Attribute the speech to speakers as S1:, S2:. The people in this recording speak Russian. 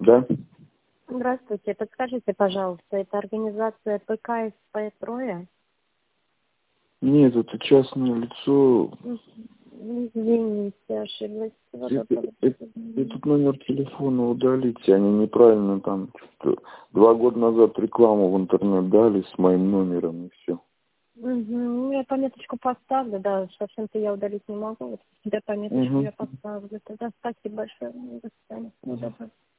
S1: Да?
S2: Здравствуйте. Подскажите, пожалуйста, это организация ПКСП Троя?
S1: Нет, это частное лицо.
S2: Извините, ошиблась.
S1: Этот номер телефона удалите. Они неправильно там 2 года назад рекламу в интернет дали с моим номером и все.
S2: Ну, я пометочку поставлю, да, совсем-то я удалить не могу. Вот себе пометочку я поставлю. Тогда спасибо большое. До свидания.